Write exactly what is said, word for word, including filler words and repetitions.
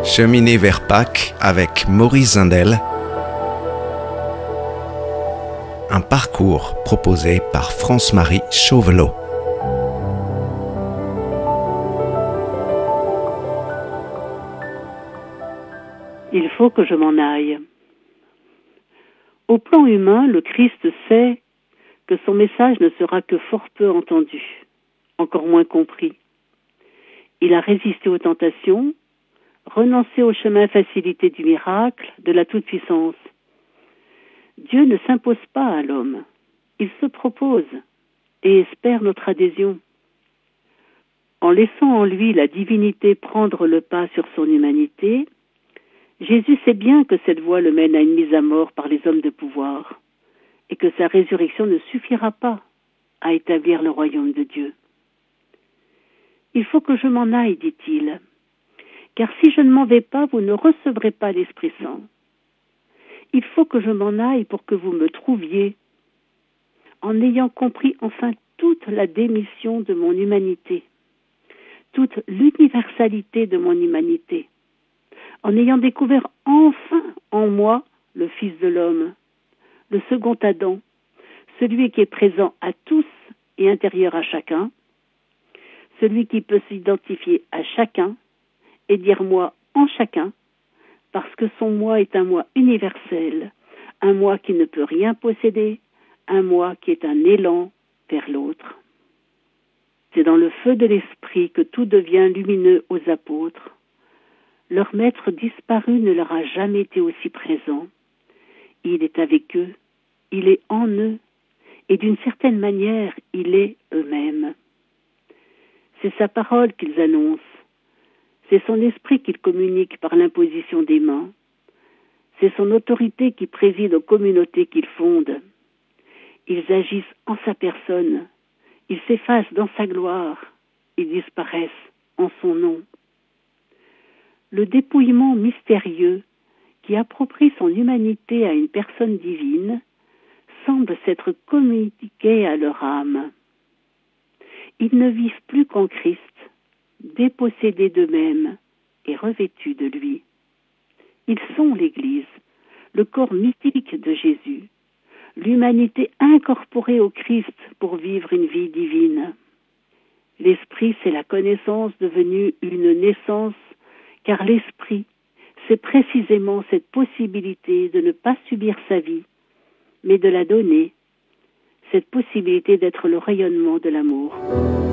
Cheminer vers Pâques avec Maurice Zindel. Un parcours proposé par France-Marie Chauvelot. Il faut que je m'en aille. Au plan humain, le Christ sait que son message ne sera que fort peu entendu, encore moins compris. Il a résisté aux tentations, renoncé au chemin facilité du miracle, de la toute-puissance. Dieu ne s'impose pas à l'homme, il se propose et espère notre adhésion. En laissant en lui la divinité prendre le pas sur son humanité, Jésus sait bien que cette voie le mène à une mise à mort par les hommes de pouvoir et que sa résurrection ne suffira pas à établir le royaume de Dieu. Il faut que je m'en aille, dit-il, car si je ne m'en vais pas, vous ne recevrez pas l'Esprit Saint. Il faut que je m'en aille pour que vous me trouviez, en ayant compris enfin toute la démission de mon humanité, toute l'universalité de mon humanité, en ayant découvert enfin en moi le Fils de l'homme, le second Adam, celui qui est présent à tous et intérieur à chacun, celui qui peut s'identifier à chacun et dire moi en chacun, parce que son moi est un moi universel, un moi qui ne peut rien posséder, un moi qui est un élan vers l'autre. C'est dans le feu de l'esprit que tout devient lumineux aux apôtres. Leur maître disparu ne leur a jamais été aussi présent. Il est avec eux, il est en eux, et d'une certaine manière, il est eux-mêmes. C'est sa parole qu'ils annoncent, c'est son esprit qu'ils communiquent par l'imposition des mains, c'est son autorité qui préside aux communautés qu'ils fondent. Ils agissent en sa personne, ils s'effacent dans sa gloire, ils disparaissent en son nom. Le dépouillement mystérieux qui approprie son humanité à une personne divine semble s'être communiqué à leur âme. Ils ne vivent plus qu'en Christ, dépossédés d'eux-mêmes et revêtus de lui. Ils sont l'Église, le corps mythique de Jésus, l'humanité incorporée au Christ pour vivre une vie divine. L'Esprit, c'est la connaissance devenue une naissance, car l'Esprit, c'est précisément cette possibilité de ne pas subir sa vie, mais de la donner, cette possibilité d'être le rayonnement de l'amour.